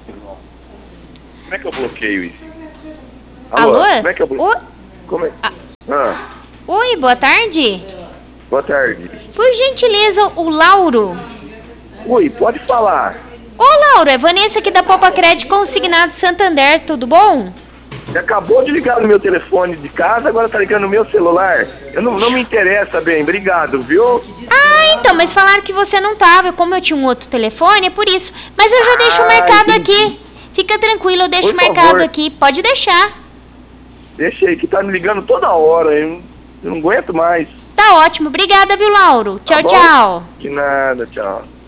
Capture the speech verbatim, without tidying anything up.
Como é que eu bloqueio isso? Alô? Alô? Como é que eu bloqueio? O- Como é? Ah. Ah, Oi, boa tarde. boa tarde. Por gentileza, o Lauro. Oi, pode falar. Ô, Lauro, é Vanessa aqui da Popa Crédito Consignado Santander, tudo bom? Você acabou de ligar no meu telefone de casa, agora tá ligando no meu celular. Eu não, não me interessa bem, obrigado, viu? Ah, então, mas falaram que você não tava, como eu tinha um outro telefone, é por isso. Mas eu já deixo Ah, marcado entendi. aqui. Fica tranquilo, eu deixo Por marcado favor. aqui, pode deixar. Deixa aí, que tá me ligando toda hora, eu não, eu não aguento mais. Tá ótimo, obrigada, viu, Lauro? Tá Tchau, bom? tchau. De nada, tchau.